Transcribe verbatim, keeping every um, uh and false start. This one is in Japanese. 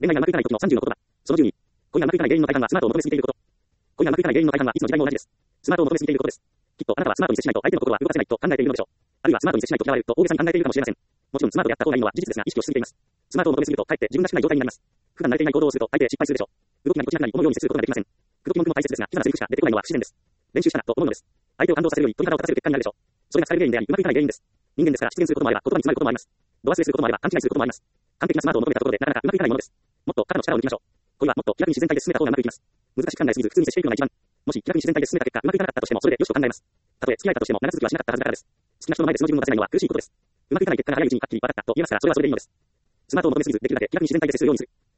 恋愛がうまくいかない時のさんじゅうの言葉。そのじゅうに。恋がうまくいかない原因の大半はスマートを求めすぎていること。恋がうまくいかない原因の大半はいつの時代も同じです。スマートを求めすぎていることです。きっとあなたはスマートに接しないと相手の心は動かせないと考えているのでしょう。あるいはスマートに接しないと嫌われると大げさに考えているかもしれません。もちろんスマートであった方がいいのは事実ですが意識をしすぎています。スマートを求めすぎるとかえって自分らしくない状態になります。普段慣れていない行動をすると大抵失敗するでしょう。動きがぎこちなくなり思うように接することができません。口説き文句も大切ですが、キザなセリフしか出てこないのは不自然です。練習したなと思うのです。相手を感動させるより取り方を立たせる結果になるでしょう。それが疲れる原因であり、うまくいかない原因です。人間ですから失言することもあれば言葉に詰まることもあります。度忘れすることもあれば勘違いすることもあります。完璧なスマートを求めたところでなかなかうまくいかないものです。もっと肩の力を抜きましょう。これはもっと気楽に自然体で進めた方がうまくいきます。難しく考えすぎず普通に接していくのが一番。もし気楽に自然体で進めた結果うまくいかなかったとしてもそれでよしと考えます。たとえ付き合えたとしても長続きはしなかったはずだからです。好きな人の前で素の自分を出せないのは苦しいことです。うまくいかない結果が早いうちにはっきり分かったと言えますからそれはそれでいいのです。スマートを求めすぎずできるだけ気楽に自然体で接するようにする。